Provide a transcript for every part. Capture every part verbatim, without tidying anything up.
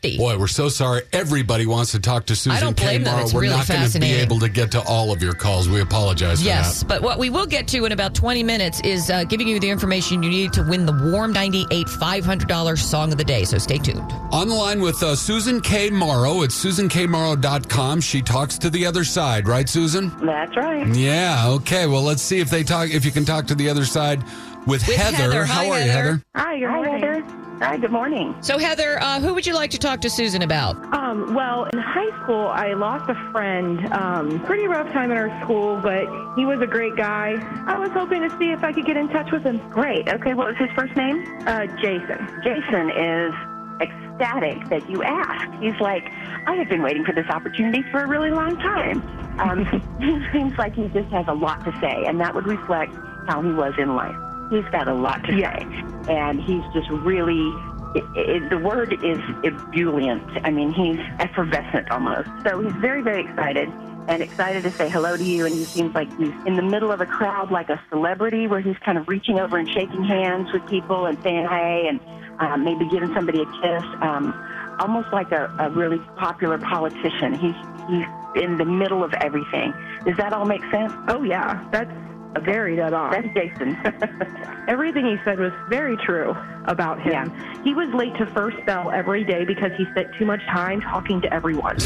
happy. Boy, we're so sorry. Everybody wants to talk to Susan I don't K. blame them. Morrow. It's We're really not going to be fascinating. able to get to all of your calls. We apologize for Yes, that. but what we will get to in about twenty minutes is uh, giving you the information you need to win the Warm ninety-eight five hundred dollars Song of the Day. So stay tuned. On the line with uh, Susan K. Morrow. It's susan k morrow dot com. She talks to the other side, right, Susan? That's right. Yeah, okay. Well, let's see if they talk. If you can talk to the other side with, With Heather. Heather. How Hi, are you, Heather. Heather? Hi, good morning. Hi, Heather. Hi, good morning. So, Heather, uh, who would you like to talk to Susan about? Um, well, in high school, I lost a friend. Um, pretty rough time in our school, but he was a great guy. I was hoping to see if I could get in touch with him. Great. Okay, what was his first name? Uh, Jason. Jason is ecstatic that you asked. He's like, I have been waiting for this opportunity for a really long time. Um, he seems like he just has a lot to say, and that would reflect how he was in life. He's got a lot to Yeah. say, and he's just really, it, it, the word is ebullient. I mean, he's effervescent almost. So he's very, very excited and excited to say hello to you, and he seems like he's in the middle of a crowd like a celebrity where he's kind of reaching over and shaking hands with people and saying hey and uh, maybe giving somebody a kiss, um, almost like a, a really popular politician. He's, he's in the middle of everything. Does that all make sense? Oh, yeah. That's very dead on. That's Jason. Everything he said was very true about him. Yeah. He was late to first bell every day because he spent too much time talking to everyone.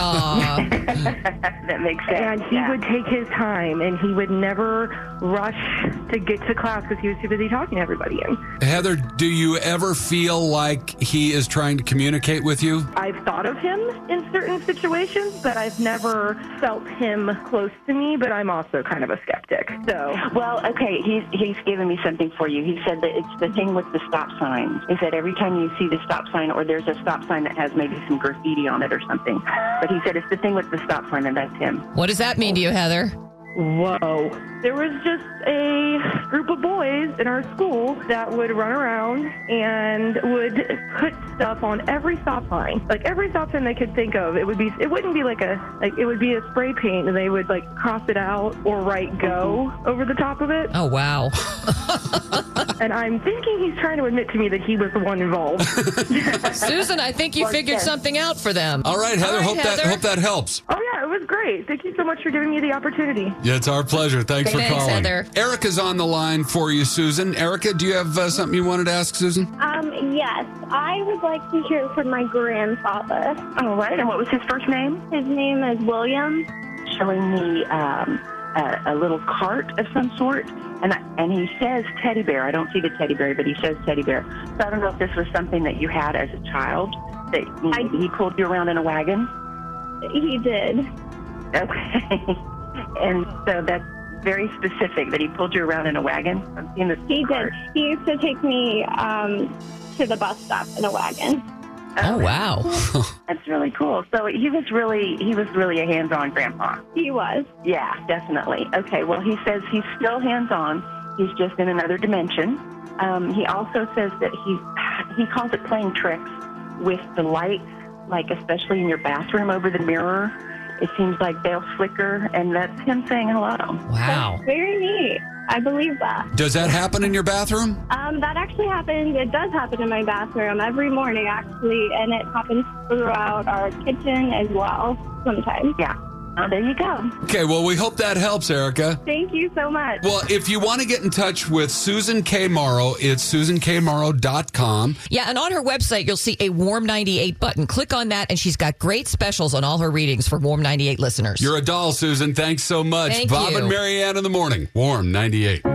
Aw. That makes sense. And he yeah. would take his time, and he would never rush to get to class because he was too busy talking to everybody. And Heather, do you ever feel like he is trying to communicate with you? I've thought of him in certain situations, but I've never felt him close to me, but I'm also kind of a skeptic. So, Well, okay, he's he's given me something for you. He said that it's the thing with the stop sign. He said every time you see the stop sign, or there's a stop sign that has maybe some graffiti on it or something. But he said it's the thing with the stop sign, and that's him. What does that mean to you, Heather? whoa. There was just a group of boys in our school that would run around and would put stuff on every stop sign. Like every stop sign they could think of. It would be it wouldn't be like a like it would be a spray paint, and they would like cross it out or write go over the top of it. Oh, wow. And I'm thinking he's trying to admit to me that he was the one involved. Susan, I think you figured something out for them. All right, Heather. All right, hope that Heather. hope that helps. Oh yeah, it was great. Thank you so much for giving me the opportunity. Yeah, it's our pleasure. Thanks, for Thanks, calling. Heather. Erica's on the line for you, Susan. Erica, do you have uh, something you wanted to ask Susan? Um, yes, I would like to hear from my grandfather. All right, and what was his first name? His name is William. Showing me um, a, a little cart of some sort, and I, and he says teddy bear. I don't see the teddy bear, but he says teddy bear. So I don't know if this was something that you had as a child, that you know, I- he pulled you around in a wagon. He did. Okay, and so that's very specific that he pulled you around in a wagon. I'm seeing this He cart. did. He used to take me um, to the bus stop in a wagon. Oh, wow. That's really cool. So he was really he was really a hands-on grandpa. He was. Yeah, definitely. Okay, well, he says he's still hands-on. He's just in another dimension. Um, he also says that he he calls it playing tricks with the lights, like especially in your bathroom over the mirror. It seems like they'll flicker, and that's him saying hello. Wow. That's very neat. I believe that. Does that happen in your bathroom? Um, that actually happens. It does happen in my bathroom every morning, actually, and it happens throughout our kitchen as well sometimes. Yeah. Oh, there you go. Okay, well, we hope that helps, Erica. Thank you so much. Well, if you want to get in touch with Susan K. Morrow, it's susan k morrow dot com. Yeah, and on her website, you'll see a Warm ninety-eight button. Click on that, and she's got great specials on all her readings for Warm ninety-eight listeners. You're a doll, Susan. Thanks so much. Thank Bob you. and Marianne in the morning. Warm ninety-eight.